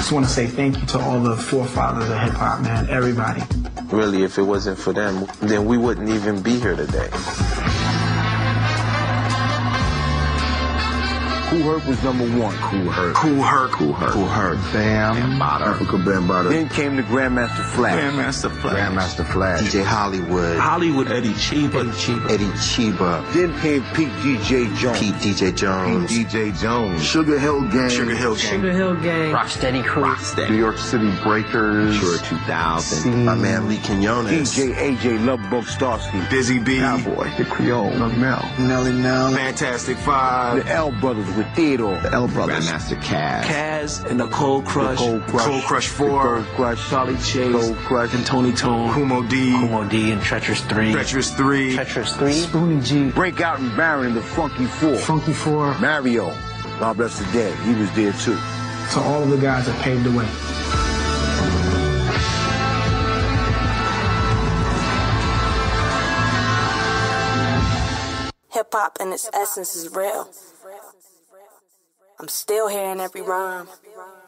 just want to say thank you to all the forefathers of hip-hop, man, everybody. Really, if it wasn't for them, then we wouldn't even be here today. Kool Herc was number one. Kool Herc. Kool Herc. Kool Herc. Kool Herc. Bam. Africa Bambaataa. Then came the Grandmaster Flash. Grandmaster Flash. Grandmaster Flash. DJ Hollywood. Hollywood. Eddie Chiba. Eddie Chiba. Then came Pete DJ Jones. Pete DJ Jones. Pete DJ Jones. Sugar Hill Gang. Sugar Hill Gang. Sugar Hill Gang. Rocksteady Crew. Rocksteady. New York City Breakers. Sure 2000. My man Lee Quinones. DJ AJ Lovebug Starsky. Busy B. Cowboy. The Creole. Love Mel. Nelly Nell. Fantastic Five. The L Brothers with Theodore. The L Brothers. Grandmaster Caz. Kaz and the Cold Crush. Cold Crush. Cold Crush 4. The Cold Crush. Charlie Chase. Cold Crush. And Tony Tone. Kumo D. Kumo D and Treacherous 3. Treacherous 3. Treacherous 3. Spoonie G. Breakout and Baron and the Funky Four. Funky 4. Mario. God bless the dead. He was there too. To all of the guys that paved the way. Hip-hop in its essence is real. I'm still hearing every rhyme.